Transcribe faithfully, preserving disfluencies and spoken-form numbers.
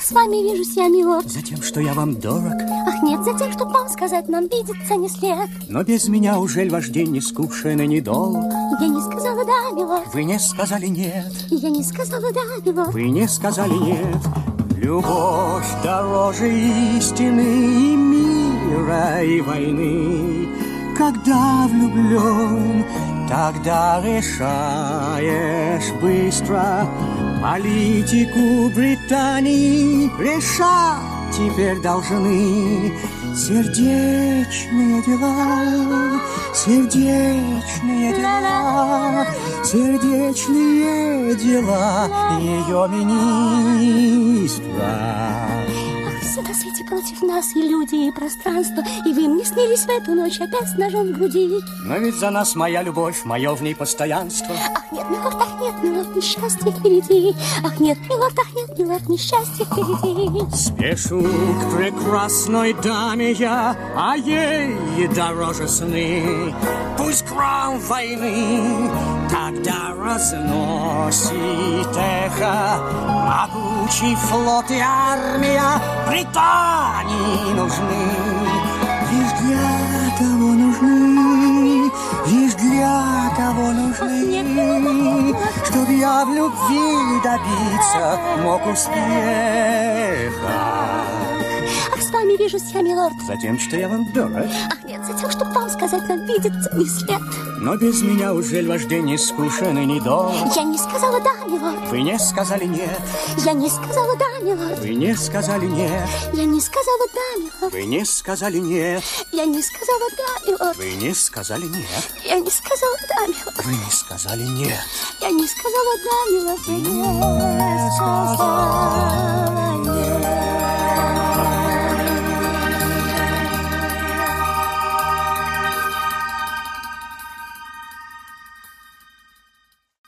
с вами вижусь я, милорд? За тем, что я вам дорог. Ах, нет, за тем, чтобы вам сказать, нам видеться не след. Но без меня ужель ваш день не скучен и недолг? Я не сказала да, милорд. Вы не сказали нет. Я не сказала да, милорд. Вы не сказали нет. Любовь дороже истины и мира, и войны. Когда влюблен, тогда решаешь быстро. Политику Британии решать теперь должны сердечные дела, сердечные дела, сердечные дела ее министра. Все на свете против нас, и люди, и пространство, и вы мне снились в эту ночь опять с ножом в груди. Но ведь за нас моя любовь, мое в ней постоянство. Ах, нет, милорд, ах, нет, милорд, несчастье впереди. Ах, нет, милорд, ах, нет, милорд, несчастье впереди. Спешу к прекрасной даме я, а ей дороже сны. Пусть гром войны тогда разносит эхо. Могучий флот и армия Британии нужны. Лишь для того нужны, лишь для того нужны, чтоб я в любви добиться мог успеха. Ах, с вами вижусь я, милорд. За тем, что я вам дорог. Ах, нет, за тем, чтобы вам сказать, нам видеться не след. Но без меня ужель ваш день не скучен и недолг? Я не сказала да, милорд. Вы не сказали нет. Я не сказала да, милорд. Вы не сказали нет. Я не сказала да, милорд. Вы не сказали нет. Я не сказала да, милорд. Вы не сказали нет. Я не сказала да, милорд. Вы не сказали нет. Я не сказала да, милорд. Вы не сказали.